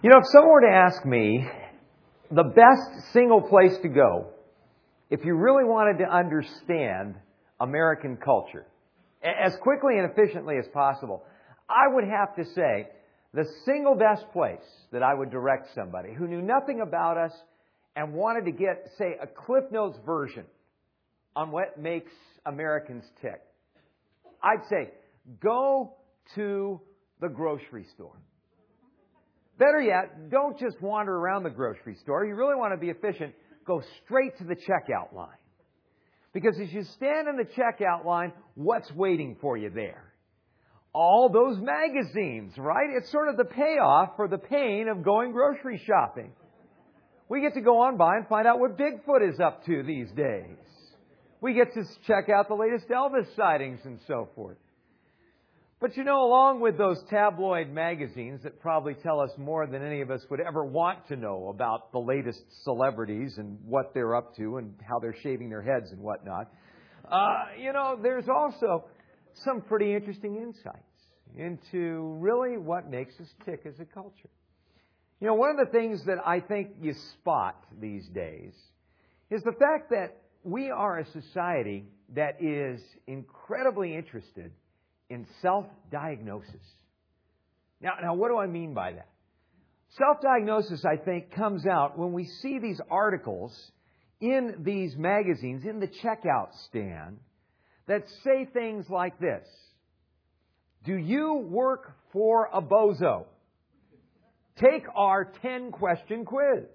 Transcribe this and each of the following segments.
You know, if someone were to ask me the best single place to go, if you really wanted to understand American culture as quickly and efficiently as possible, I would have to say the single best place that I would direct somebody who knew nothing about us and wanted to get, say, a Cliff Notes version on what makes Americans tick, I'd say go to the grocery store. Better yet, don't just wander around the grocery store. You really want to be efficient. Go straight to the checkout line. Because as you stand in the checkout line, what's waiting for you there? All those magazines, right? It's sort of the payoff for the pain of going grocery shopping. We get to go on by and find out what Bigfoot is up to these days. We get to check out the latest Elvis sightings and so forth. But you know, along with those tabloid magazines that probably tell us more than any of us would ever want to know about the latest celebrities and what they're up to and how they're shaving their heads and whatnot, there's also some pretty interesting insights into really what makes us tick as a culture. You know, one of the things that I think you spot these days is the fact that we are a society that is incredibly interested in self-diagnosis. Now, what do I mean by that? Self-diagnosis, I think, comes out when we see these articles in these magazines, in the checkout stand, that say things like this. Do you work for a bozo? Take our 10-question quiz.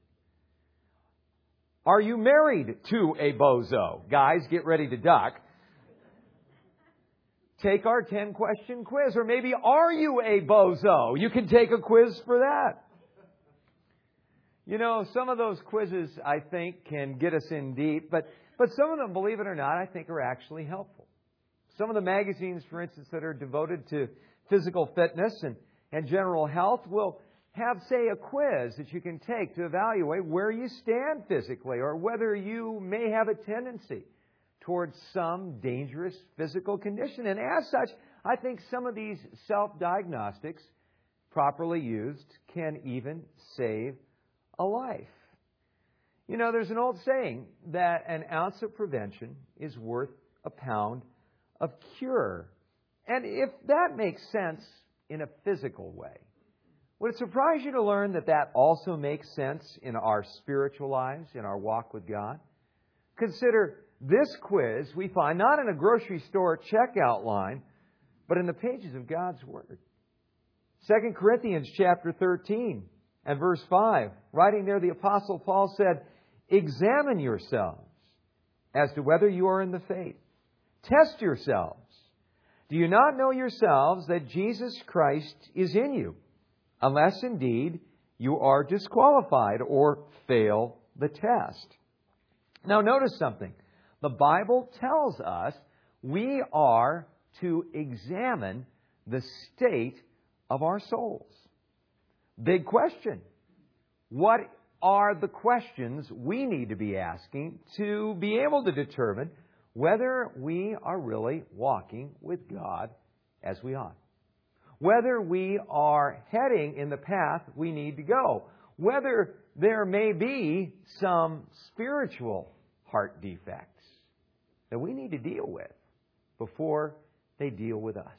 Are you married to a bozo? Guys, get ready to duck. Take our 10-question quiz. Or maybe, are you a bozo? You can take a quiz for that. You know, some of those quizzes, I think, can get us in deep. But some of them, believe it or not, I think are actually helpful. Some of the magazines, for instance, that are devoted to physical fitness and general health will have, say, a quiz that you can take to evaluate where you stand physically or whether you may have a tendency towards some dangerous physical condition. And as such, I think some of these self-diagnostics, properly used, can even save a life. You know, there's an old saying that an ounce of prevention is worth a pound of cure. And if that makes sense in a physical way, would it surprise you to learn that that also makes sense in our spiritual lives, in our walk with God? Consider this quiz we find not in a grocery store checkout line, but in the pages of God's Word. 2 Corinthians chapter 13 and verse 5, writing there, the Apostle Paul said, examine yourselves as to whether you are in the faith. Test yourselves. Do you not know yourselves that Jesus Christ is in you, unless indeed you are disqualified or fail the test? Now notice something. The Bible tells us we are to examine the state of our souls. Big question. What are the questions we need to be asking to be able to determine whether we are really walking with God as we ought? Whether we are heading in the path we need to go? Whether there may be some spiritual heart defects that we need to deal with before they deal with us?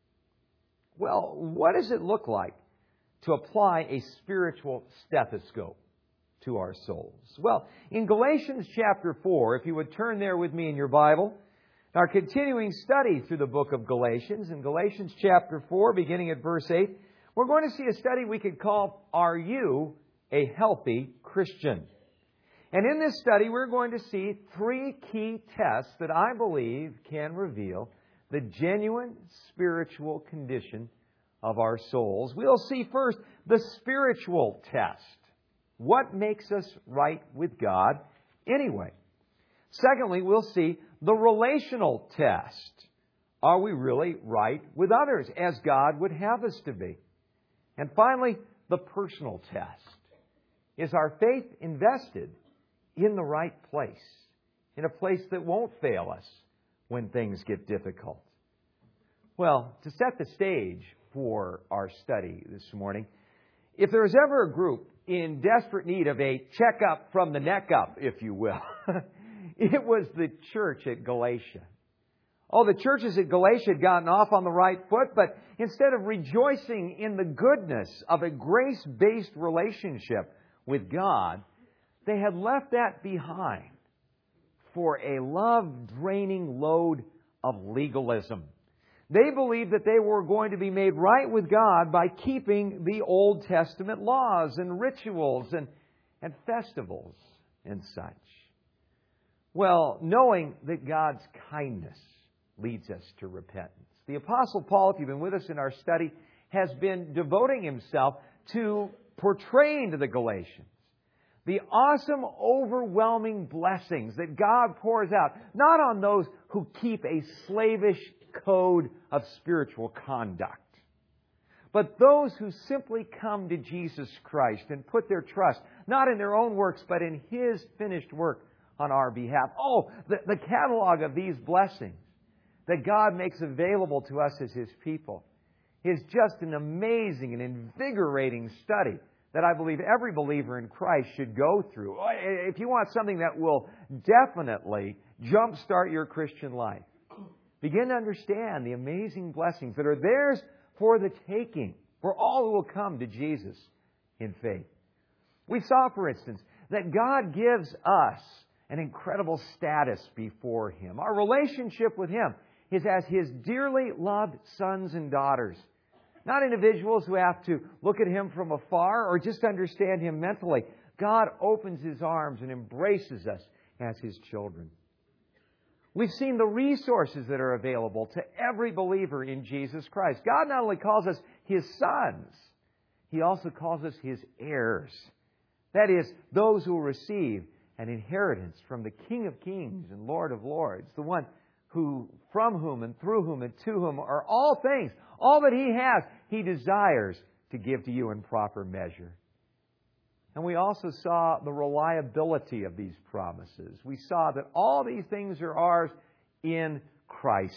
Well, what does it look like to apply a spiritual stethoscope to our souls? Well, in Galatians chapter 4, if you would turn there with me in your Bible, our continuing study through the book of Galatians, in Galatians chapter 4, beginning at verse 8, we're going to see a study we could call, Are You a Healthy Christian? And in this study, we're going to see three key tests that I believe can reveal the genuine spiritual condition of our souls. We'll see first the spiritual test. What makes us right with God anyway? Secondly, we'll see the relational test. Are we really right with others as God would have us to be? And finally, the personal test. Is our faith invested in the right place, in a place that won't fail us when things get difficult? Well, to set the stage for our study this morning, If there was ever a group in desperate need of a checkup from the neck up, if you will, it was the church at Galatia. Oh, the churches at Galatia had gotten off on the right foot, but instead of rejoicing in the goodness of a grace-based relationship with God, they had left that behind for a love-draining load of legalism. They believed that they were going to be made right with God by keeping the Old Testament laws and rituals and festivals and such. Well, knowing that God's kindness leads us to repentance. The Apostle Paul, if you've been with us in our study, has been devoting himself to portraying to the Galatians the awesome, overwhelming blessings that God pours out, not on those who keep a slavish code of spiritual conduct, but those who simply come to Jesus Christ and put their trust, not in their own works, but in His finished work on our behalf. Oh, the catalog of these blessings that God makes available to us as His people is just an amazing and invigorating study that I believe every believer in Christ should go through. If you want something that will definitely jumpstart your Christian life, begin to understand the amazing blessings that are theirs for the taking, for all who will come to Jesus in faith. We saw, for instance, that God gives us an incredible status before Him. Our relationship with Him is as His dearly loved sons and daughters. Not individuals who have to look at Him from afar or just understand Him mentally. God opens His arms and embraces us as His children. We've seen the resources that are available to every believer in Jesus Christ. God not only calls us His sons, He also calls us His heirs. That is, those who will receive an inheritance from the King of Kings and Lord of Lords, the one who, from whom and through whom and to whom are all things. All that He has, He desires to give to you in proper measure. And we also saw the reliability of these promises. We saw that all these things are ours in Christ.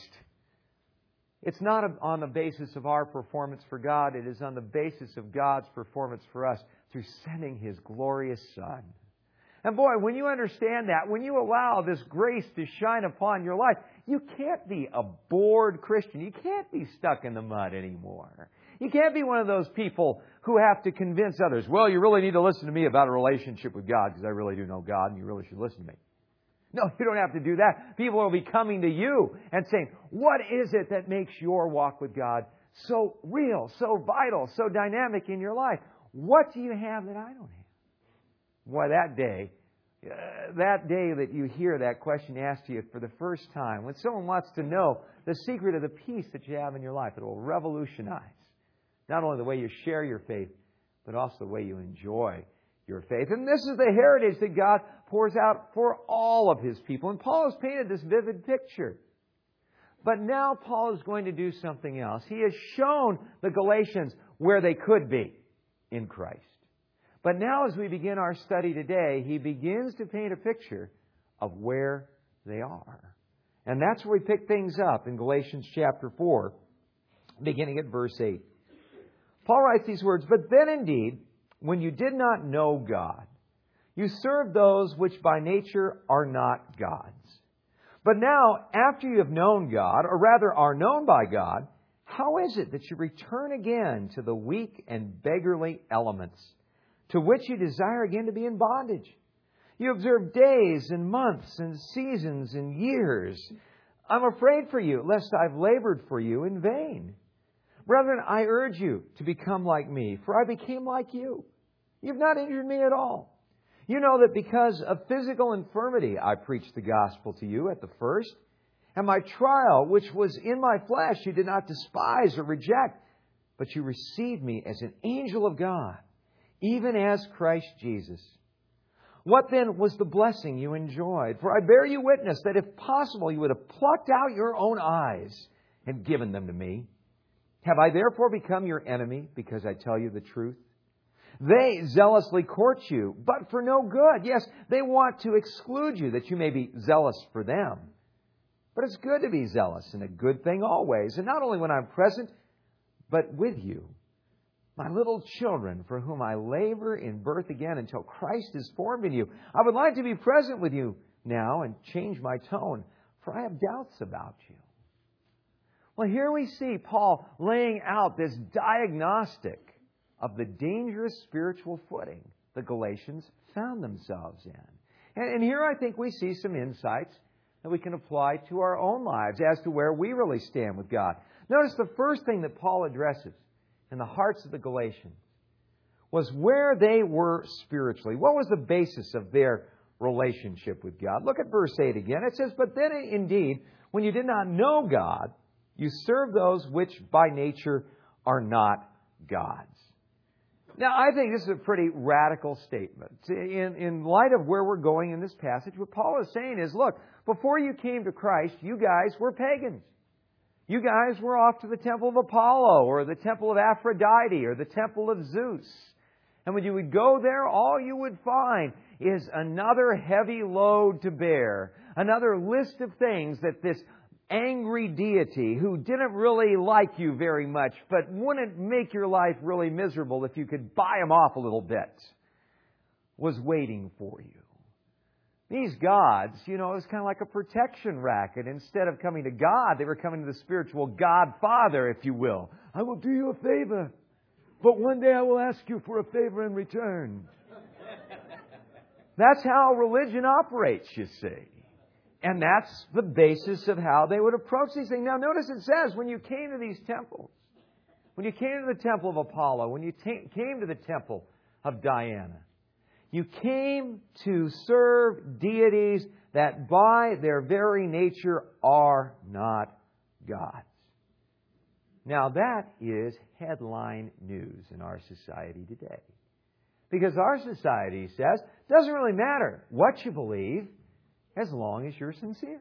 It's not on the basis of our performance for God. It is on the basis of God's performance for us through sending His glorious Son. And boy, when you understand that, when you allow this grace to shine upon your life, you can't be a bored Christian. You can't be stuck in the mud anymore. You can't be one of those people who have to convince others, well, you really need to listen to me about a relationship with God because I really do know God and you really should listen to me. No, you don't have to do that. People will be coming to you and saying, what is it that makes your walk with God so real, so vital, so dynamic in your life? What do you have that I don't have? Boy, that day that you hear that question asked to you for the first time, when someone wants to know the secret of the peace that you have in your life, it will revolutionize not only the way you share your faith, but also the way you enjoy your faith. And this is the heritage that God pours out for all of His people. And Paul has painted this vivid picture. But now Paul is going to do something else. He has shown the Galatians where they could be in Christ. But now as we begin our study today, he begins to paint a picture of where they are. And that's where we pick things up in Galatians chapter 4, beginning at verse 8. Paul writes these words, "But then indeed, when you did not know God, you served those which by nature are not God's. But now, after you have known God, or rather are known by God, how is it that you return again to the weak and beggarly elements, to which you desire again to be in bondage? You observe days and months and seasons and years. I'm afraid for you, lest I've labored for you in vain. Brethren, I urge you to become like me, for I became like you. You've not injured me at all. You know that because of physical infirmity I preached the gospel to you at the first, and my trial, which was in my flesh, you did not despise or reject, but you received me as an angel of God, even as Christ Jesus. What then was the blessing you enjoyed? For I bear you witness that if possible you would have plucked out your own eyes and given them to me. Have I therefore become your enemy because I tell you the truth? They zealously court you, but for no good. Yes, they want to exclude you that you may be zealous for them. But it's good to be zealous, and a good thing always, and not only when I'm present, but with you. my little children, for whom I labor in birth again until Christ is formed in you. I would like to be present with you now and change my tone, for I have doubts about you. Well, here we see Paul laying out this diagnostic of the dangerous spiritual footing the Galatians found themselves in. And here I think we see some insights that we can apply to our own lives as to where we really stand with God. Notice the first thing that Paul addresses in the hearts of the Galatians was where they were spiritually. What was the basis of their relationship with God? Look at verse 8 again. It says, "But then indeed, when you did not know God, you served those which by nature are not God's." Now, I think this is a pretty radical statement. In light of where we're going in this passage, what Paul is saying is, look, before you came to Christ, you guys were pagans. You guys were off to the temple of Apollo or the temple of Aphrodite or the temple of Zeus. And when you would go there, all you would find is another heavy load to bear, another list of things that this angry deity who didn't really like you very much, but wouldn't make your life really miserable if you could buy him off a little bit, was waiting for you. These gods, it was kind of like a protection racket. Instead of coming to God, they were coming to the spiritual Godfather, if you will. I will do you a favor, but one day I will ask you for a favor in return. That's how religion operates, you see. And that's the basis of how they would approach these things. Now, notice it says, when you came to these temples, when you came to the temple of Apollo, when you came to the temple of Diana, you came to serve deities that by their very nature are not gods. Now, that is headline news in our society today. Because our society says, it doesn't really matter what you believe, as long as you're sincere.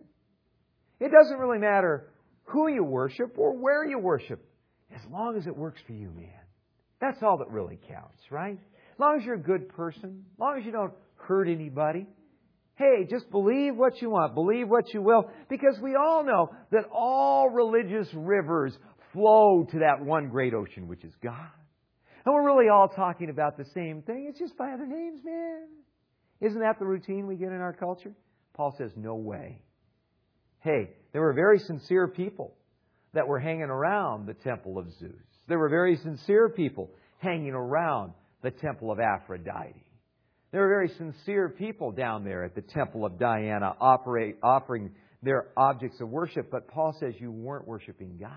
It doesn't really matter who you worship or where you worship, as long as it works for you, man. That's all that really counts, right? As long as you're a good person, as long as you don't hurt anybody. Hey, just believe what you want, believe what you will, because we all know that all religious rivers flow to that one great ocean, which is God. And we're really all talking about the same thing. It's just by other names, man. Isn't that the routine we get in our culture? Paul says, no way. Hey, there were very sincere people that were hanging around the temple of Zeus. There were very sincere people hanging around the temple of Aphrodite. There were very sincere people down there at the temple of Diana offering their objects of worship. But Paul says you weren't worshiping God.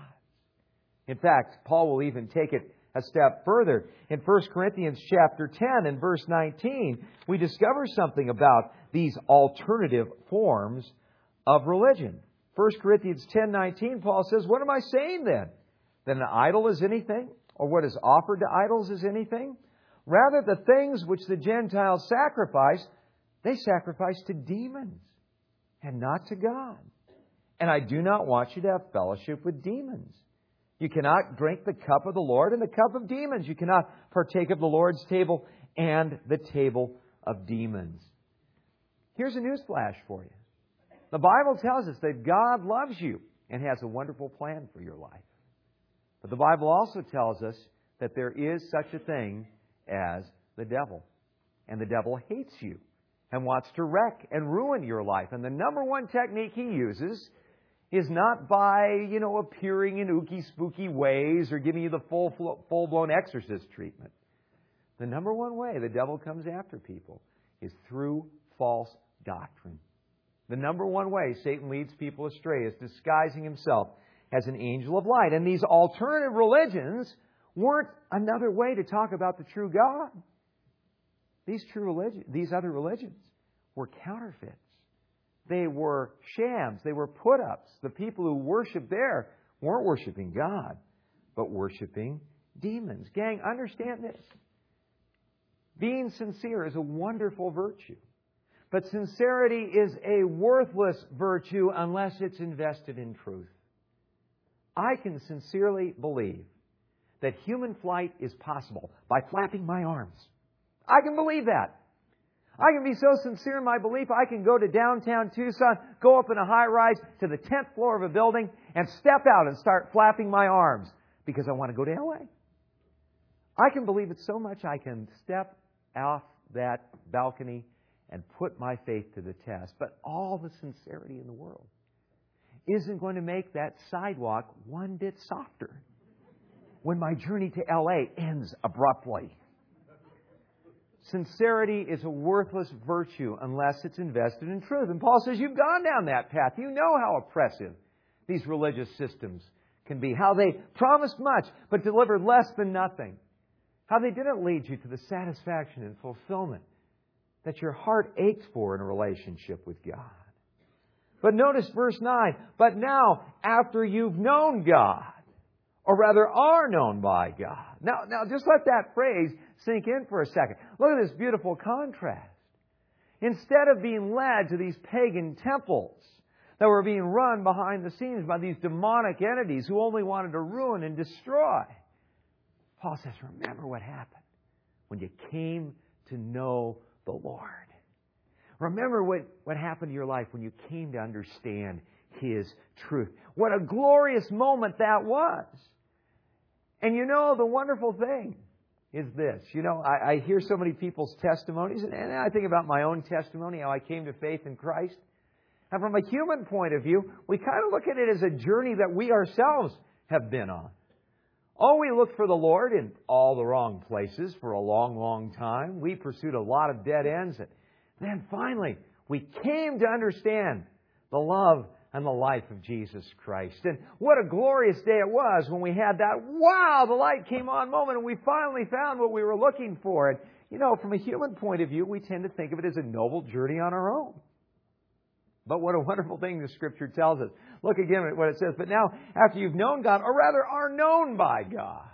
In fact, Paul will even take it a step further. In 1 Corinthians chapter 10 and verse 19, we discover something about these alternative forms of religion. 1 Corinthians 10:19, Paul says, "What am I saying then? That an idol is anything? Or what is offered to idols is anything? Rather, the things which the Gentiles sacrifice, they sacrifice to demons and not to God. And I do not want you to have fellowship with demons. You cannot drink the cup of the Lord and the cup of demons. You cannot partake of the Lord's table and the table of demons." Here's a newsflash for you. The Bible tells us that God loves you and has a wonderful plan for your life. But the Bible also tells us that there is such a thing as the devil. And the devil hates you and wants to wreck and ruin your life. And the number one technique he uses is not by, appearing in ooky spooky ways or giving you the full-blown exorcist treatment. The number one way the devil comes after people is through false doctrine. The number one way Satan leads people astray is disguising himself as an angel of light. And these alternative religions weren't another way to talk about the true God. These other religions were counterfeits. They were shams. They were put-ups. The people who worshiped there weren't worshiping God, but worshiping demons. Gang, understand this. Being sincere is a wonderful virtue. But sincerity is a worthless virtue unless it's invested in truth. I can sincerely believe that human flight is possible by flapping my arms. I can believe that. I can be so sincere in my belief, I can go to downtown Tucson, go up in a high-rise to the 10th floor of a building, and step out and start flapping my arms because I want to go to L.A. I can believe it so much I can step off that balcony and put my faith to the test. But all the sincerity in the world isn't going to make that sidewalk one bit softer when my journey to L.A. ends abruptly. Sincerity is a worthless virtue unless it's invested in truth. And Paul says, you've gone down that path. You know how oppressive these religious systems can be. How they promised much but delivered less than nothing. How they didn't lead you to the satisfaction and fulfillment that your heart aches for in a relationship with God. But notice verse 9. But now, after you've known God, or rather are known by God. Now just let that phrase sink in for a second. Look at this beautiful contrast. Instead of being led to these pagan temples that were being run behind the scenes by these demonic entities who only wanted to ruin and destroy, Paul says, remember what happened when you came to know the Lord. Remember what happened to your life when you came to understand His truth. What a glorious moment that was. And you know, the wonderful thing is this. You know, I hear so many people's testimonies, and I think about my own testimony, how I came to faith in Christ. And from a human point of view, we kind of look at it as a journey that we ourselves have been on. Oh, we looked for the Lord in all the wrong places for a long, long time. We pursued a lot of dead ends. And then finally, we came to understand the love and the life of Jesus Christ. And what a glorious day it was when we had that, wow, the light came on moment and we finally found what we were looking for. And, you know, from a human point of view, we tend to think of it as a noble journey on our own. But what a wonderful thing the Scripture tells us. Look again at what it says. But now, after you've known God, or rather are known by God,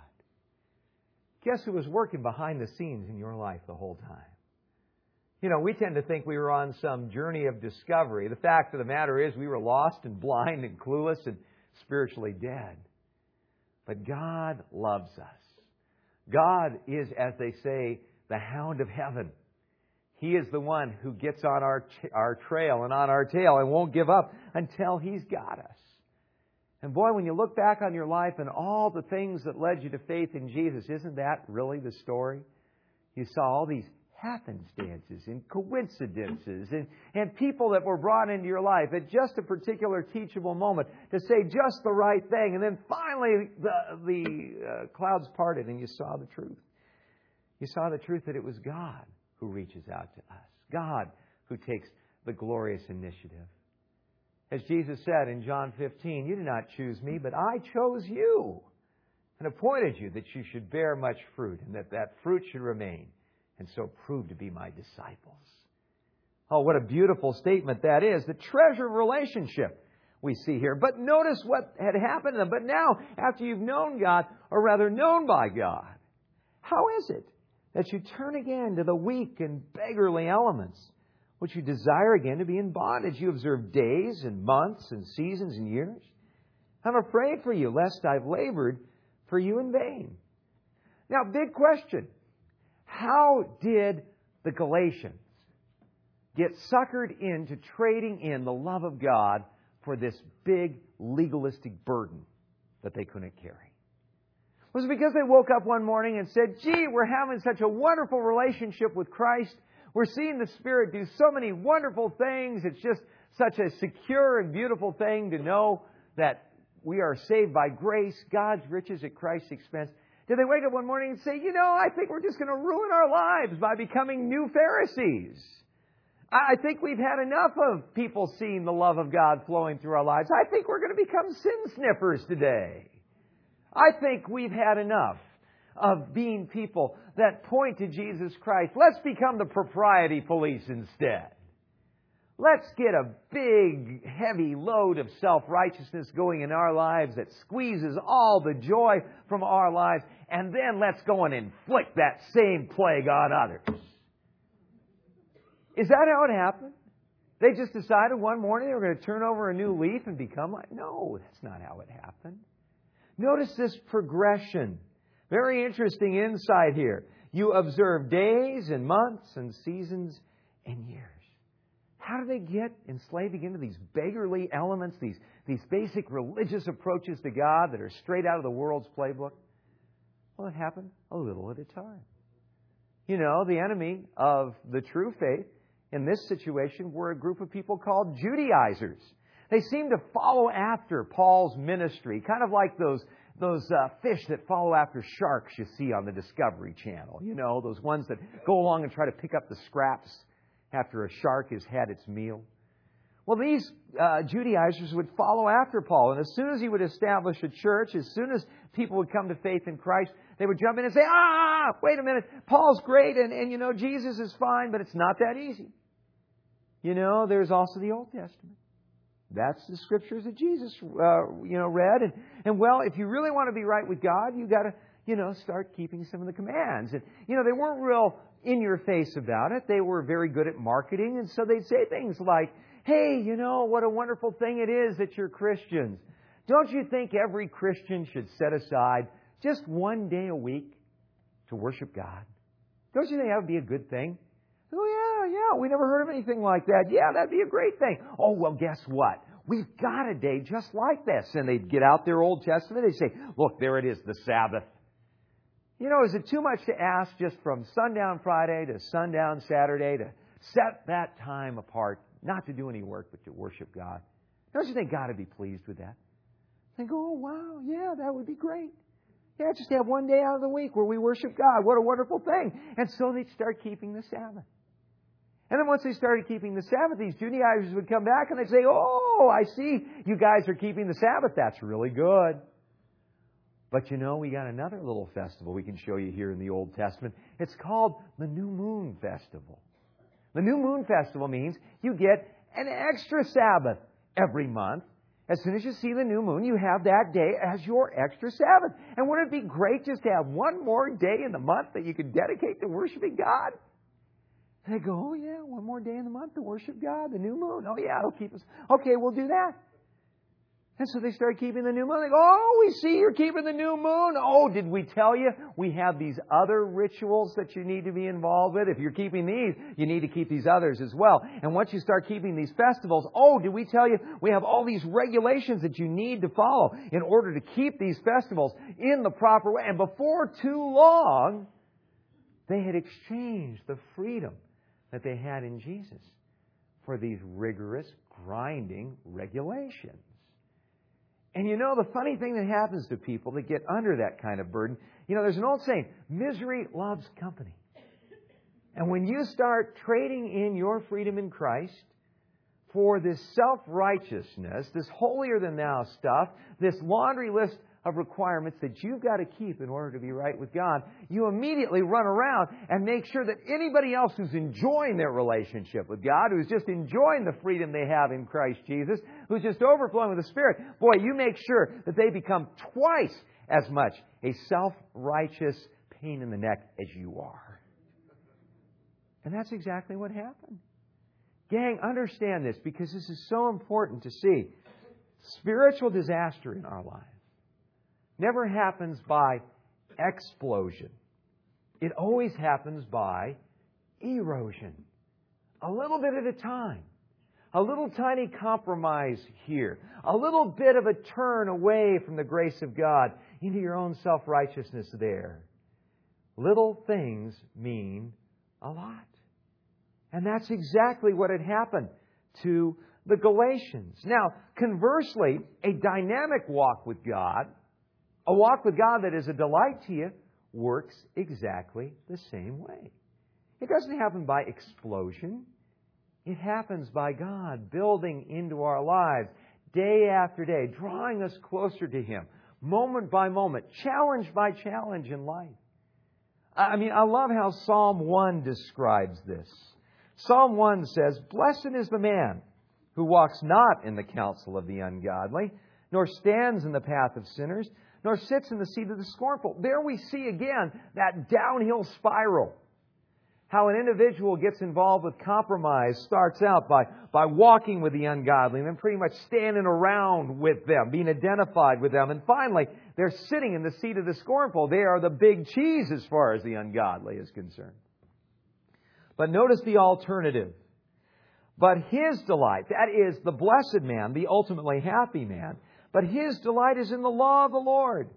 guess who was working behind the scenes in your life the whole time? You know, we tend to think we were on some journey of discovery. The fact of the matter is we were lost and blind and clueless and spiritually dead. But God loves us. God is, as they say, the hound of heaven. He is the one who gets on our trail and on our tail and won't give up until He's got us. And boy, when you look back on your life and all the things that led you to faith in Jesus, isn't that really the story? You saw all these happenstances and coincidences and people that were brought into your life at just a particular teachable moment to say just the right thing. And then finally the clouds parted and you saw the truth. You saw the truth that it was God who reaches out to us. God who takes the glorious initiative. As Jesus said in John 15, you did not choose me, but I chose you and appointed you that you should bear much fruit and that fruit should remain and so prove to be my disciples. Oh, what a beautiful statement that is. The treasure of relationship we see here. But notice what had happened to them. But now, after you've known God, or rather known by God, how is it that you turn again to the weak and beggarly elements, which you desire again to be in bondage? You observe days and months and seasons and years. I'm afraid for you, lest I've labored for you in vain. Now, big question. How did the Galatians get suckered into trading in the love of God for this big legalistic burden that they couldn't carry? Was it because they woke up one morning and said, gee, we're having such a wonderful relationship with Christ. We're seeing the Spirit do so many wonderful things. It's just such a secure and beautiful thing to know that we are saved by grace, God's riches at Christ's expense. Did they wake up one morning and say, you know, I think we're just going to ruin our lives by becoming new Pharisees? I think we've had enough of people seeing the love of God flowing through our lives. I think we're going to become sin sniffers today. I think we've had enough of being people that point to Jesus Christ. Let's become the propriety police instead. Let's get a big, heavy load of self-righteousness going in our lives that squeezes all the joy from our lives, and then let's go and inflict that same plague on others. Is that how it happened? They just decided one morning they were going to turn over a new leaf and become like... No, that's not how it happened. Notice this progression. Very interesting insight here. You observe days and months and seasons and years. How do they get enslaved into these beggarly elements, these basic religious approaches to God that are straight out of the world's playbook? Well, it happened a little at a time. You know, the enemy of the true faith in this situation were a group of people called Judaizers. They seemed to follow after Paul's ministry, kind of like those fish that follow after sharks you see on the Discovery Channel. You know, those ones that go along and try to pick up the scraps after a shark has had its meal. Well, these Judaizers would follow after Paul, and as soon as he would establish a church, as soon as people would come to faith in Christ, they would jump in and say, wait a minute, Paul's great, and you know, Jesus is fine, but it's not that easy. You know, there's also the Old Testament. That's the scriptures that Jesus, read. And well, if you really want to be right with God, you got to, start keeping some of the commands. And, they weren't real in your face about it. They were very good at marketing. And so they'd say things like, hey, what a wonderful thing it is that you're Christians. Don't you think every Christian should set aside just one day a week to worship God? Don't you think that would be a good thing? Oh, yeah, we never heard of anything like that. Yeah, that'd be a great thing. Oh, well, guess what? We've got a day just like this. And they'd get out their Old Testament. They'd say, look, there it is, the Sabbath. Is it too much to ask just from sundown Friday to sundown Saturday to set that time apart, not to do any work, but to worship God? Don't you think God would be pleased with that? They go, oh, wow, yeah, that would be great. Yeah, just have one day out of the week where we worship God. What a wonderful thing. And so they'd start keeping the Sabbath. And then once they started keeping the Sabbath, these Judaizers would come back and they'd say, oh, I see you guys are keeping the Sabbath. That's really good. But we got another little festival we can show you here in the Old Testament. It's called the New Moon Festival. The New Moon Festival means you get an extra Sabbath every month. As soon as you see the new moon, you have that day as your extra Sabbath. And wouldn't it be great just to have one more day in the month that you could dedicate to worshiping God? And they go, oh yeah, one more day in the month to worship God, the new moon. Oh yeah, it'll keep us. Okay, we'll do that. And so they start keeping the new moon. They go, oh, we see you're keeping the new moon. Oh, did we tell you we have these other rituals that you need to be involved with? If you're keeping these, you need to keep these others as well. And once you start keeping these festivals, oh, did we tell you we have all these regulations that you need to follow in order to keep these festivals in the proper way? And before too long, they had exchanged the freedom that they had in Jesus for these rigorous, grinding regulations. And the funny thing that happens to people that get under that kind of burden, there's an old saying, misery loves company. And when you start trading in your freedom in Christ for this self-righteousness, this holier-than-thou stuff, this laundry list of requirements that you've got to keep in order to be right with God, you immediately run around and make sure that anybody else who's enjoying their relationship with God, who's just enjoying the freedom they have in Christ Jesus, who's just overflowing with the Spirit, boy, you make sure that they become twice as much a self-righteous pain in the neck as you are. And that's exactly what happened. Gang, understand this because this is so important to see. Spiritual disaster in our lives never happens by explosion. It always happens by erosion. A little bit at a time. A little tiny compromise here. A little bit of a turn away from the grace of God into your own self-righteousness there. Little things mean a lot. And that's exactly what had happened to the Galatians. Now, conversely, a dynamic walk with God, a walk with God that is a delight to you, works exactly the same way. It doesn't happen by explosion. It happens by God building into our lives day after day, drawing us closer to Him, moment by moment, challenge by challenge in life. I love how Psalm 1 describes this. Psalm 1 says, "Blessed is the man who walks not in the counsel of the ungodly, nor stands in the path of sinners, nor sits in the seat of the scornful." There we see again that downhill spiral. How an individual gets involved with compromise starts out by walking with the ungodly and then pretty much standing around with them, being identified with them. And finally, they're sitting in the seat of the scornful. They are the big cheese as far as the ungodly is concerned. But notice the alternative. But his delight, that is the blessed man, the ultimately happy man, but his delight is in the law of the Lord.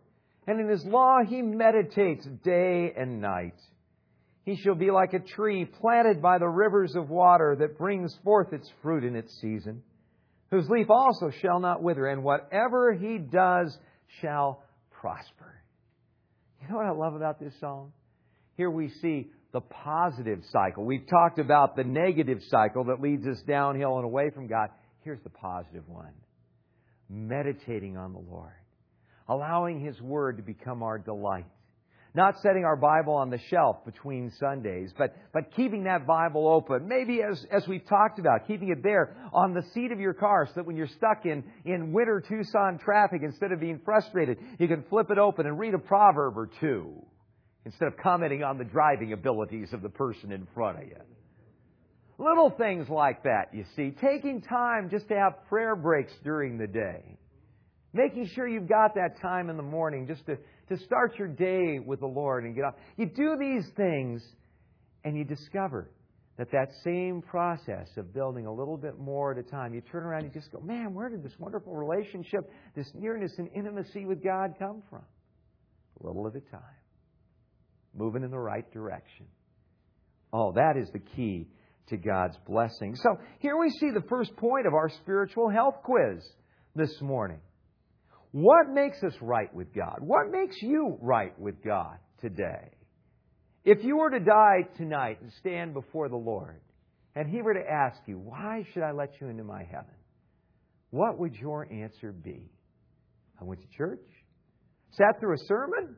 and in His law He meditates day and night. He shall be like a tree planted by the rivers of water that brings forth its fruit in its season, whose leaf also shall not wither, and whatever he does shall prosper. You know what I love about this psalm? Here we see the positive cycle. We've talked about the negative cycle that leads us downhill and away from God. Here's the positive one. Meditating on the Lord. Allowing His Word to become our delight. Not setting our Bible on the shelf between Sundays, but keeping that Bible open. Maybe as we've talked about, keeping it there on the seat of your car so that when you're stuck in winter Tucson traffic, instead of being frustrated, you can flip it open and read a proverb or two instead of commenting on the driving abilities of the person in front of you. Little things like that, you see. Taking time just to have prayer breaks during the day. Making sure you've got that time in the morning just to start your day with the Lord and get up. You do these things and you discover that same process of building a little bit more at a time, you turn around and you just go, man, where did this wonderful relationship, this nearness and intimacy with God come from? A little at a time. Moving in the right direction. Oh, that is the key to God's blessing. So here we see the first point of our spiritual health quiz this morning. What makes us right with God? What makes you right with God today? If you were to die tonight and stand before the Lord, and He were to ask you, why should I let you into my heaven? What would your answer be? I went to church? Sat through a sermon?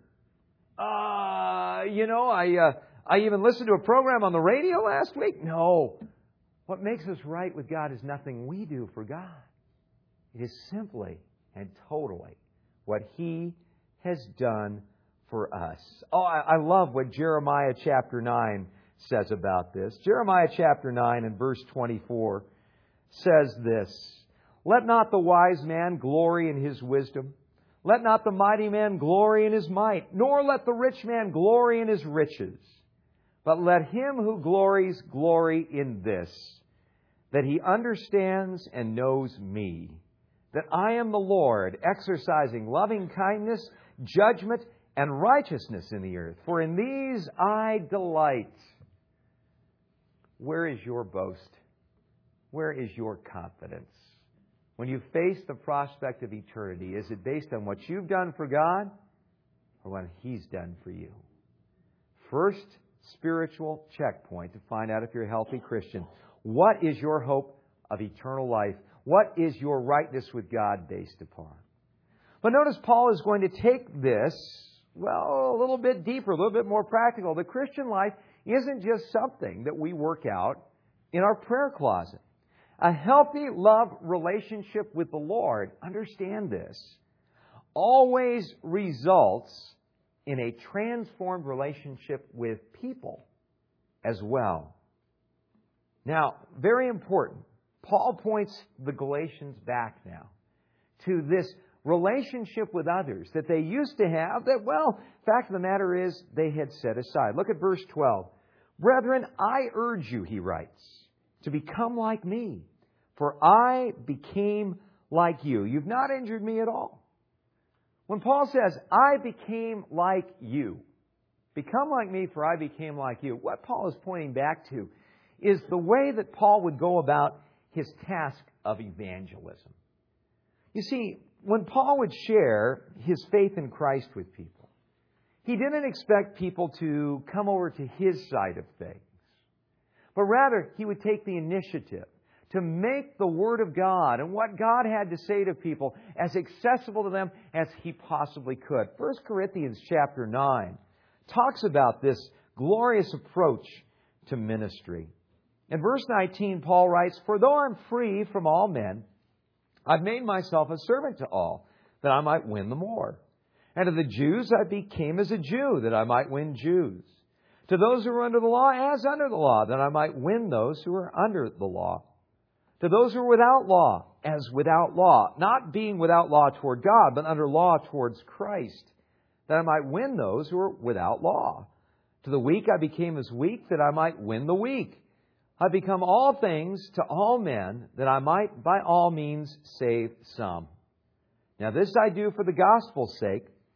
I even listened to a program on the radio last week? No. What makes us right with God is nothing we do for God. It is simply and totally what He has done for us. Oh, I love what Jeremiah chapter 9 says about this. Jeremiah chapter 9 and verse 24 says this, "Let not the wise man glory in his wisdom. Let not the mighty man glory in his might, nor let the rich man glory in his riches. But let him who glories glory in this, that he understands and knows me, that I am the Lord, exercising loving kindness, judgment, and righteousness in the earth. For in these I delight." Where is your boast? Where is your confidence? When you face the prospect of eternity, is it based on what you've done for God or what He's done for you? First spiritual checkpoint to find out if you're a healthy Christian. What is your hope of eternal life? What is your rightness with God based upon? But notice Paul is going to take this, a little bit deeper, a little bit more practical. The Christian life isn't just something that we work out in our prayer closet. A healthy love relationship with the Lord, understand this, always results in a transformed relationship with people as well. Now, very important, Paul points the Galatians back now to this relationship with others that they used to have that, fact of the matter is they had set aside. Look at verse 12. "Brethren, I urge you," he writes, "to become like me, for I became like you." You've not injured me at all. When Paul says, "I became like you," become like me, for I became like you, what Paul is pointing back to is the way that Paul would go about his task of evangelism. You see, when Paul would share his faith in Christ with people, he didn't expect people to come over to his side of things. But rather, he would take the initiative to make the Word of God and what God had to say to people as accessible to them as he possibly could. 1 Corinthians chapter 9 talks about this glorious approach to ministry. In verse 19, Paul writes, "For though I'm free from all men, I've made myself a servant to all, that I might win the more. And to the Jews I became as a Jew, that I might win Jews. To those who are under the law, as under the law, that I might win those who are under the law. To those who are without law, as without law, not being without law toward God, but under law towards Christ, that I might win those who are without law. To the weak I became as weak, that I might win the weak. I become all things to all men, that I might by all means save some. Now this I do for the gospel's sake,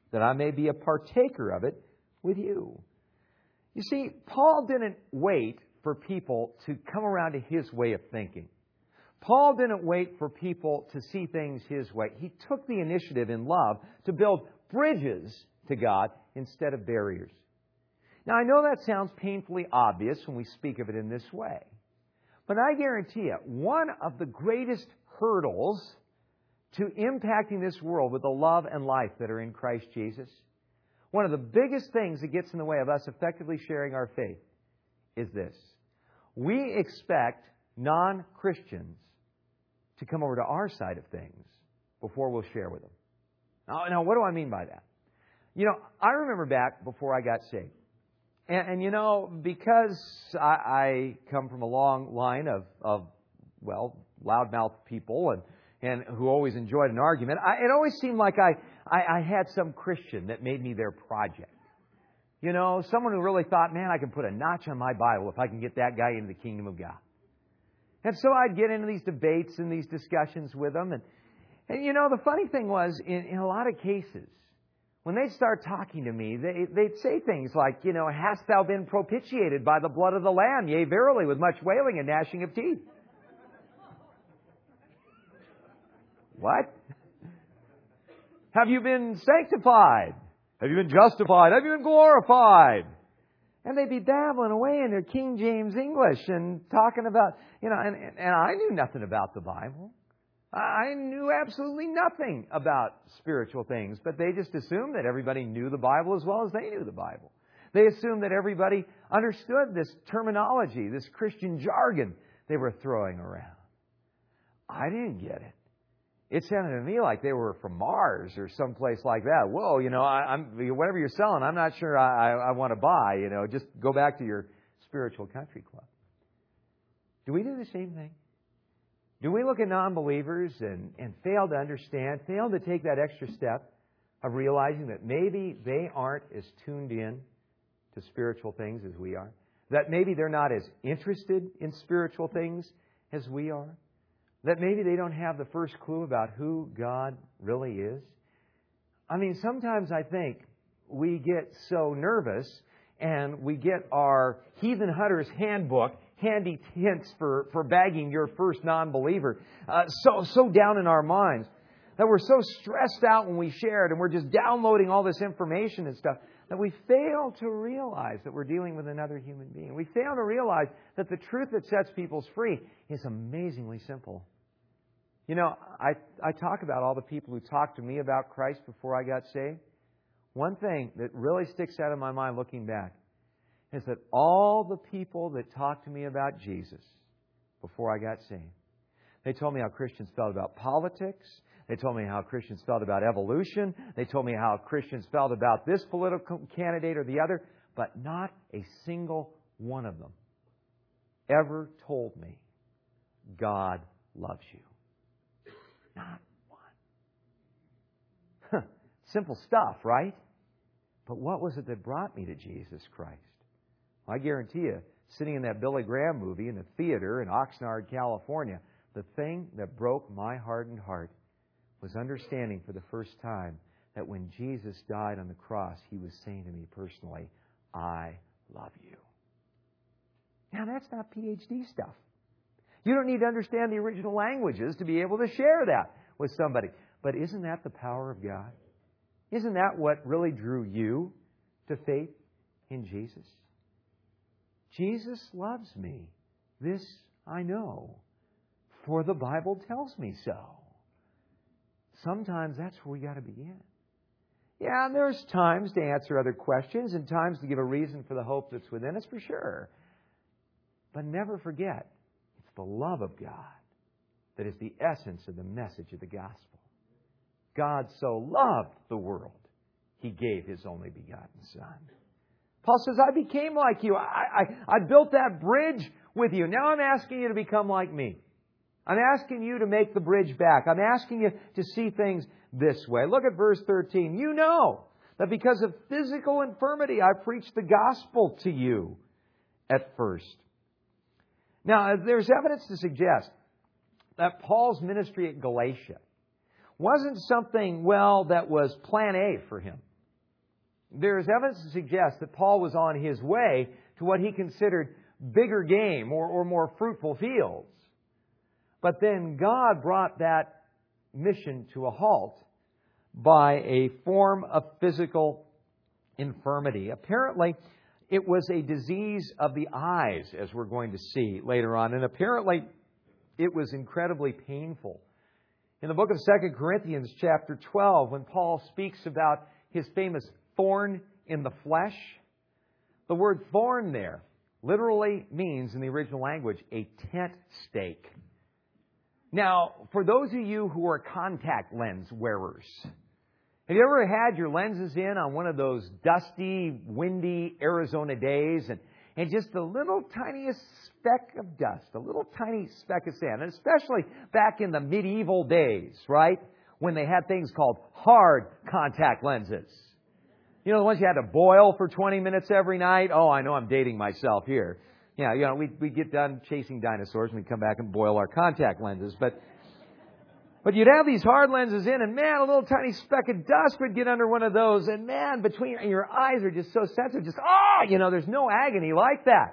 that I may be a partaker of it with you. You see, Paul didn't wait for people to come around to his way of thinking. Paul didn't wait for people to see things his way. He took the initiative in love to build bridges to God instead of barriers. Now, I know that sounds painfully obvious when we speak of it in this way. But I guarantee you, one of the greatest hurdles to impacting this world with the love and life that are in Christ Jesus, one of the biggest things that gets in the way of us effectively sharing our faith is this. We expect non-Christians to come over to our side of things before we'll share with them. Now, what do I mean by that? You know, I remember back before I got saved. And you know, because I come from a long line of loudmouth people and who always enjoyed an argument, it always seemed like I had some Christian that made me their project. You know, someone who really thought, man, I can put a notch on my Bible if I can get that guy into the kingdom of God. And so I'd get into these debates and these discussions with them. And you know, the funny thing was, in a lot of cases, when they'd start talking to me, they'd say things like, you know, hast thou been propitiated by the blood of the Lamb? Yea, verily, with much wailing and gnashing of teeth. What? Have you been sanctified? Have you been justified? Have you been glorified? And they'd be babbling away in their King James English and talking about, you know, and I knew nothing about the Bible. I knew absolutely nothing about spiritual things, but they just assumed that everybody knew the Bible as well as they knew the Bible. They assumed that everybody understood this terminology, this Christian jargon they were throwing around. I didn't get it. It sounded to me like they were from Mars or someplace like that. Whoa, you know, whatever you're selling, I'm not sure I want to buy. You know, just go back to your spiritual country club. Do we do the same thing? Do we look at non-believers and fail to understand, fail to take that extra step of realizing that maybe they aren't as tuned in to spiritual things as we are? That maybe they're not as interested in spiritual things as we are? That maybe they don't have the first clue about who God really is? I mean, sometimes I think we get so nervous and we get our Heathen Hunter's Handbook, handy hints for bagging your first non-believer, so down in our minds that we're so stressed out when we share it and we're just downloading all this information and stuff that we fail to realize that we're dealing with another human being. We fail to realize that the truth that sets people free is amazingly simple. You know, I talk about all the people who talked to me about Christ before I got saved. One thing that really sticks out in my mind looking back is that all the people that talked to me about Jesus before I got saved, they told me how Christians felt about politics. They told me how Christians felt about evolution. They told me how Christians felt about this political candidate or the other. But not a single one of them ever told me God loves you. Not one. Simple stuff, right? But what was it that brought me to Jesus Christ? I guarantee you, sitting in that Billy Graham movie in the theater in Oxnard, California, the thing that broke my hardened heart was understanding for the first time that when Jesus died on the cross, He was saying to me personally, I love you. Now, that's not PhD stuff. You don't need to understand the original languages to be able to share that with somebody. But isn't that the power of God? Isn't that what really drew you to faith in Jesus? Jesus loves me. This I know, for the Bible tells me so. Sometimes that's where we got to begin. Yeah, and there's times to answer other questions and times to give a reason for the hope that's within us, for sure. But never forget, it's the love of God that is the essence of the message of the gospel. God so loved the world, He gave His only begotten Son. Paul says, I became like you. I built that bridge with you. Now I'm asking you to become like me. I'm asking you to make the bridge back. I'm asking you to see things this way. Look at verse 13. You know that because of physical infirmity, I preached the gospel to you at first. Now, there's evidence to suggest that Paul's ministry at Galatia wasn't something, that was plan A for him. there is evidence to suggest that Paul was on his way to what he considered bigger game or more fruitful fields. But then God brought that mission to a halt by a form of physical infirmity. Apparently, it was a disease of the eyes, as we're going to see later on. And apparently, it was incredibly painful. In the book of 2 Corinthians chapter 12, when Paul speaks about his famous thorn in the flesh, the word thorn there literally means, in the original language, a tent stake. Now, for those of you who are contact lens wearers, have you ever had your lenses in on one of those dusty, windy Arizona days and just the little tiniest speck of dust, a little tiny speck of sand, and especially back in the medieval days, right, when they had things called hard contact lenses. You know, the ones you had to boil for 20 minutes every night? Oh, I know I'm dating myself here. Yeah, you know, we get done chasing dinosaurs and we come back and boil our contact lenses. But you'd have these hard lenses in, and man, a little tiny speck of dust would get under one of those, and man, between your eyes are just so sensitive, just, there's no agony like that.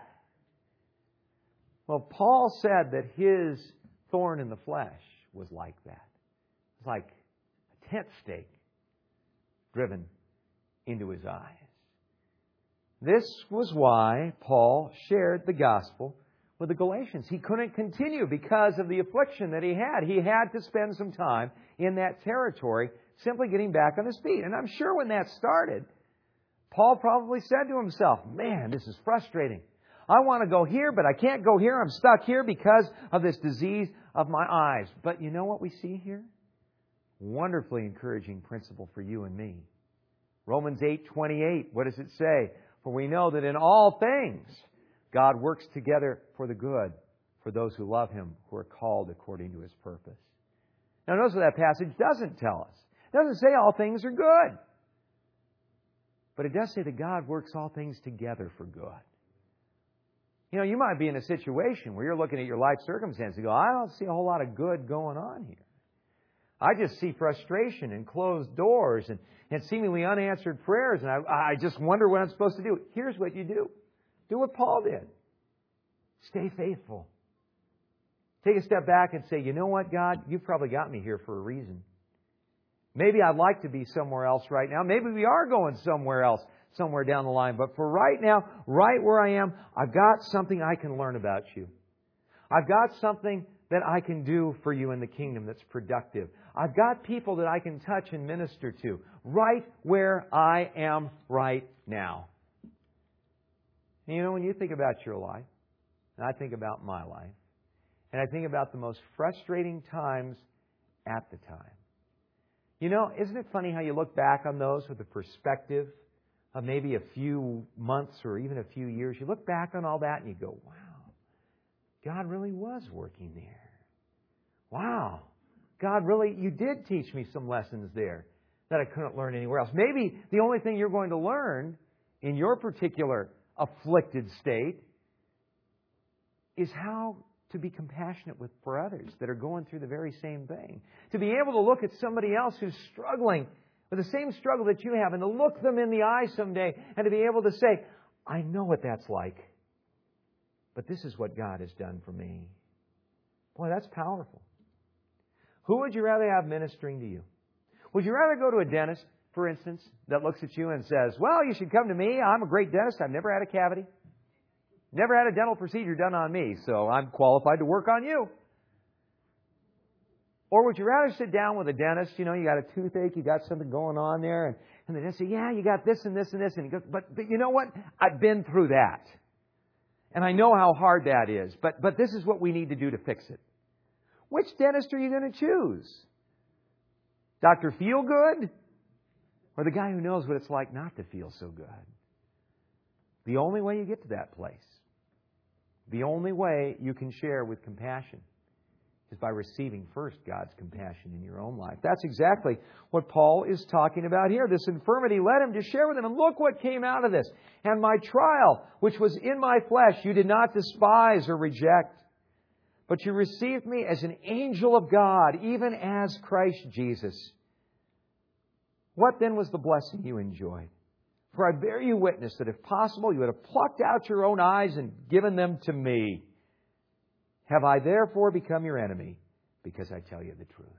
Well, Paul said that his thorn in the flesh was like that. It was like a tent stake driven into his eyes. This was why Paul shared the gospel with the Galatians. He couldn't continue because of the affliction that he had. He had to spend some time in that territory simply getting back on his feet. And I'm sure when that started, Paul probably said to himself, man, this is frustrating. I want to go here, but I can't go here. I'm stuck here because of this disease of my eyes. But you know what we see here? Wonderfully encouraging principle for you and me. Romans 8:28, what does it say? For we know that in all things God works together for the good, for those who love Him, who are called according to His purpose. Now notice what that passage doesn't tell us. It doesn't say all things are good. But it does say that God works all things together for good. You know, you might be in a situation where you're looking at your life circumstances and go, I don't see a whole lot of good going on here. I just see frustration and closed doors and seemingly unanswered prayers, and I just wonder what I'm supposed to do. Here's what you do. Do what Paul did. Stay faithful. Take a step back and say, you know what, God? You've probably got me here for a reason. Maybe I'd like to be somewhere else right now. Maybe we are going somewhere else, somewhere down the line. But for right now, right where I am, I've got something I can learn about you. I've got something that I can do for you in the kingdom that's productive. I've got people that I can touch and minister to right where I am right now. And you know, when you think about your life, and I think about my life, and I think about the most frustrating times at the time, you know, isn't it funny how you look back on those with the perspective of maybe a few months or even a few years? You look back on all that and you go, wow, God really was working there. Wow, God really, you did teach me some lessons there that I couldn't learn anywhere else. Maybe the only thing you're going to learn in your particular afflicted state is how to be compassionate for others that are going through the very same thing. To be able to look at somebody else who's struggling with the same struggle that you have and to look them in the eye someday and to be able to say, I know what that's like, but this is what God has done for me. Boy, that's powerful. Who would you rather have ministering to you? Would you rather go to a dentist, for instance, that looks at you and says, well, you should come to me. I'm a great dentist. I've never had a cavity. Never had a dental procedure done on me, so I'm qualified to work on you. Or would you rather sit down with a dentist, you know, you got a toothache, you got something going on there, and the dentist say, yeah, you got this and this and this. And he goes, but you know what? I've been through that. And I know how hard that is. But this is what we need to do to fix it. Which dentist are you going to choose? Dr. Feelgood? Or the guy who knows what it's like not to feel so good? The only way you get to that place, the only way you can share with compassion is by receiving first God's compassion in your own life. That's exactly what Paul is talking about here. This infirmity led him to share with them. And look what came out of this. And my trial, which was in my flesh, you did not despise or reject, but you received me as an angel of God, even as Christ Jesus. What then was the blessing you enjoyed? For I bear you witness that if possible you would have plucked out your own eyes and given them to me. Have I therefore become your enemy because I tell you the truth?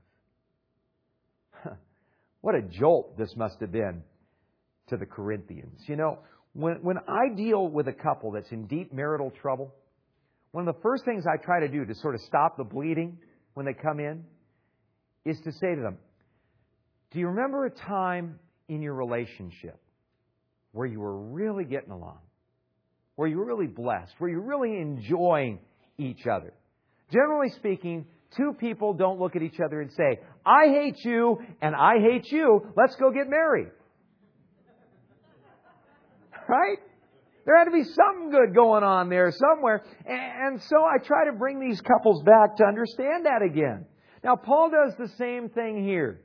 What a jolt this must have been to the Corinthians. You know, when I deal with a couple that's in deep marital trouble, one of the first things I try to do to sort of stop the bleeding when they come in is to say to them, do you remember a time in your relationship where you were really getting along, where you were really blessed, where you're really enjoying each other? Generally speaking, two people don't look at each other and say, I hate you and I hate you. Let's go get married. Right? There had to be something good going on there somewhere. And so I try to bring these couples back to understand that again. Now, Paul does the same thing here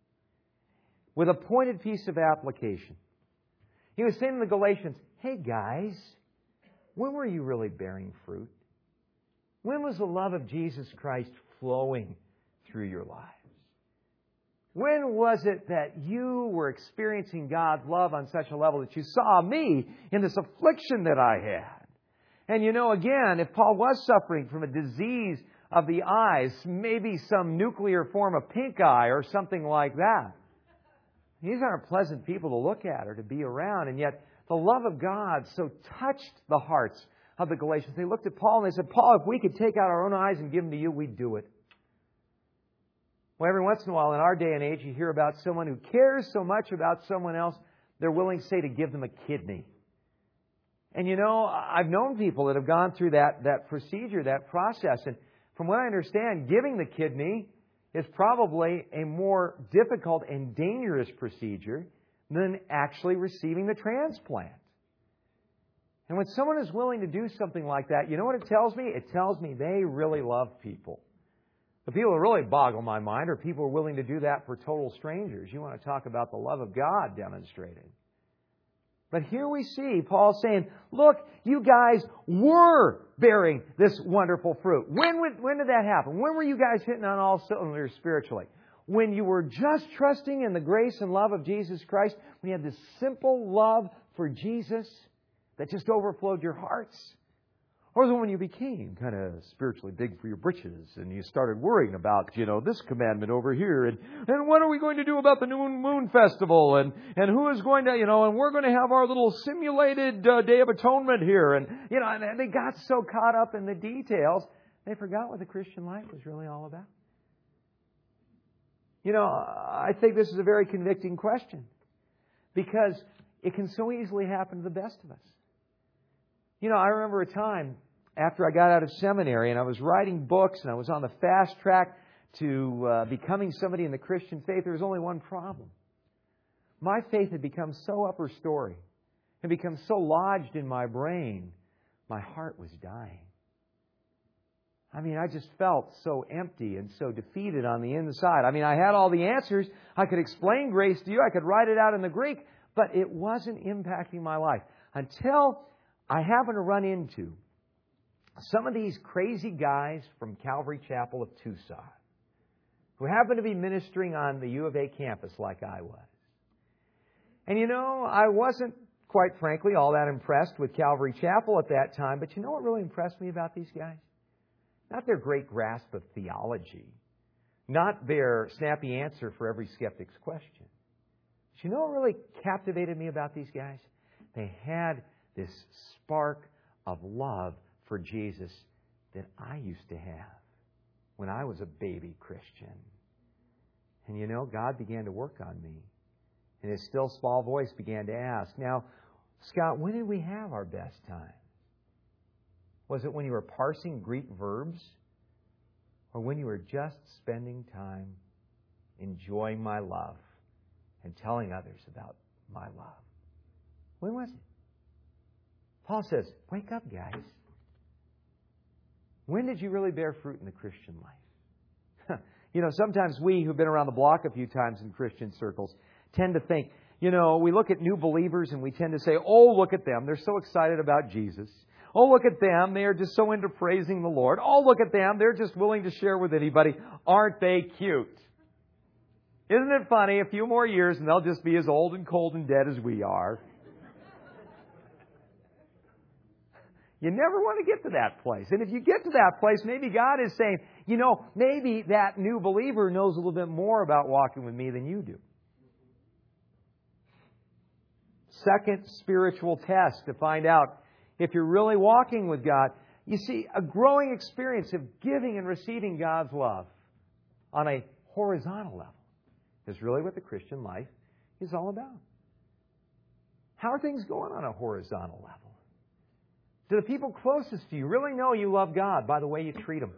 with a pointed piece of application. He was saying to the Galatians, hey guys, when were you really bearing fruit? When was the love of Jesus Christ flowing through your lives? When was it that you were experiencing God's love on such a level that you saw me in this affliction that I had? And you know, again, if Paul was suffering from a disease of the eyes, maybe some nuclear form of pink eye or something like that, these aren't pleasant people to look at or to be around. And yet the love of God so touched the hearts of the Galatians. They looked at Paul and they said, Paul, if we could take out our own eyes and give them to you, we'd do it. Well, every once in a while in our day and age, you hear about someone who cares so much about someone else, they're willing, say, to give them a kidney. And you know, I've known people that have gone through that procedure, that process. And from what I understand, giving the kidney is probably a more difficult and dangerous procedure than actually receiving the transplant. And when someone is willing to do something like that, you know what it tells me? It tells me they really love people. The people that really boggle my mind are people who are willing to do that for total strangers. You want to talk about the love of God demonstrated. But here we see Paul saying, look, you guys were bearing this wonderful fruit. When did that happen? When were you guys hitting on all cylinders spiritually? When you were just trusting in the grace and love of Jesus Christ? When you had this simple love for Jesus that just overflowed your hearts? Or was it when you became kind of spiritually big for your britches and you started worrying about, this commandment over here and what are we going to do about the new moon festival and who is going to, and we're going to have our little simulated Day of Atonement here. And they got so caught up in the details, they forgot what the Christian life was really all about. I think this is a very convicting question because it can so easily happen to the best of us. I remember a time after I got out of seminary and I was writing books and I was on the fast track to becoming somebody in the Christian faith. There was only one problem. My faith had become so upper story, had become so lodged in my brain, my heart was dying. I just felt so empty and so defeated on the inside. I had all the answers. I could explain grace to you. I could write it out in the Greek, but it wasn't impacting my life until I happened to run into some of these crazy guys from Calvary Chapel of Tucson who happened to be ministering on the U of A campus like I was. And I wasn't, quite frankly, all that impressed with Calvary Chapel at that time. But you know what really impressed me about these guys? Not their great grasp of theology. Not their snappy answer for every skeptic's question. But you know what really captivated me about these guys? They had this spark of love for Jesus that I used to have when I was a baby Christian. And God began to work on me. And His still small voice began to ask, now, Scott, when did we have our best time? Was it when you were parsing Greek verbs? Or when you were just spending time enjoying my love and telling others about my love? When was it? Paul says, wake up, guys. When did you really bear fruit in the Christian life? Sometimes we who've been around the block a few times in Christian circles tend to think, we look at new believers and we tend to say, oh, look at them. They're so excited about Jesus. Oh, look at them. They are just so into praising the Lord. Oh, look at them. They're just willing to share with anybody. Aren't they cute? Isn't it funny? A few more years and they'll just be as old and cold and dead as we are. You never want to get to that place. And if you get to that place, maybe God is saying, maybe that new believer knows a little bit more about walking with me than you do. Second spiritual test to find out if you're really walking with God. You see, a growing experience of giving and receiving God's love on a horizontal level is really what the Christian life is all about. How are things going on a horizontal level? Do the people closest to you really know you love God by the way you treat them?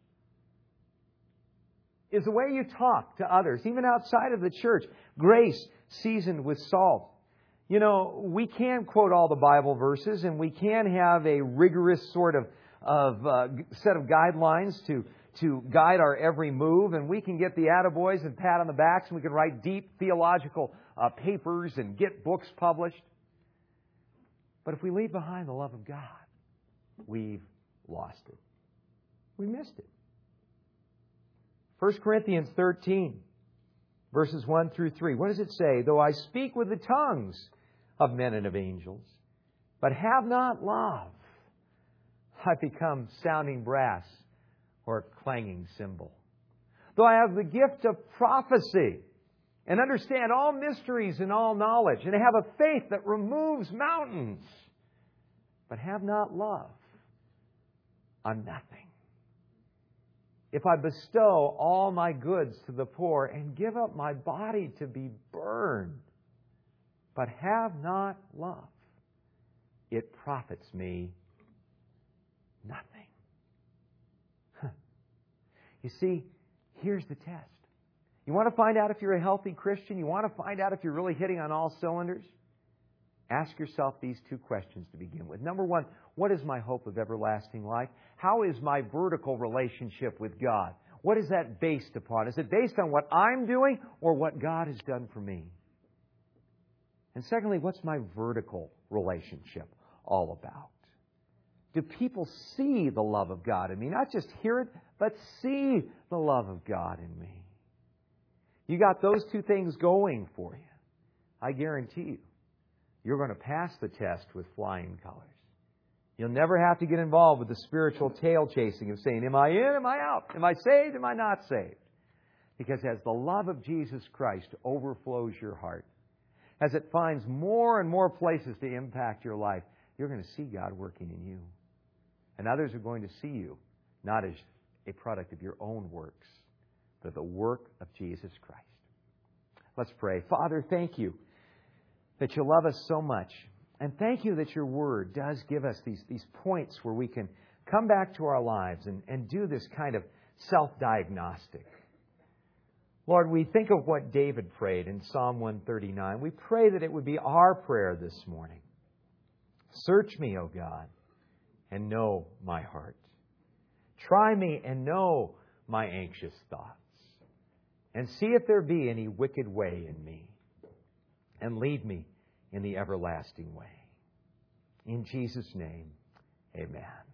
Is the way you talk to others, even outside of the church, grace seasoned with salt? We can quote all the Bible verses, and we can have a rigorous sort of set of guidelines to guide our every move, and we can get the attaboys and pat on the backs, and we can write deep theological papers and get books published. But if we leave behind the love of God, we've lost it. We missed it. 1 Corinthians 13, verses 1 through 3. What does it say? Though I speak with the tongues of men and of angels, but have not love, I become sounding brass or a clanging cymbal. Though I have the gift of prophecy and understand all mysteries and all knowledge, and have a faith that removes mountains, but have not love, I'm nothing. If I bestow all my goods to the poor and give up my body to be burned, but have not love, it profits me nothing. You see, here's the test. You want to find out if you're a healthy Christian? You want to find out if you're really hitting on all cylinders? Ask yourself these two questions to begin with. Number one, what is my hope of everlasting life? How is my vertical relationship with God? What is that based upon? Is it based on what I'm doing or what God has done for me? And secondly, what's my vertical relationship all about? Do people see the love of God in me? Not just hear it, but see the love of God in me. You got those two things going for you. I guarantee you, you're going to pass the test with flying colors. You'll never have to get involved with the spiritual tail chasing of saying, am I in? Am I out? Am I saved? Am I not saved? Because as the love of Jesus Christ overflows your heart, as it finds more and more places to impact your life, you're going to see God working in you. And others are going to see you, not as a product of your own works, but the work of Jesus Christ. Let's pray. Father, thank you that you love us so much. And thank you that your Word does give us these points where we can come back to our lives and do this kind of self-diagnostic. Lord, we think of what David prayed in Psalm 139. We pray that it would be our prayer this morning. Search me, O God, and know my heart. Try me and know my anxious thoughts. And see if there be any wicked way in me. And lead me in the everlasting way. In Jesus' name, amen.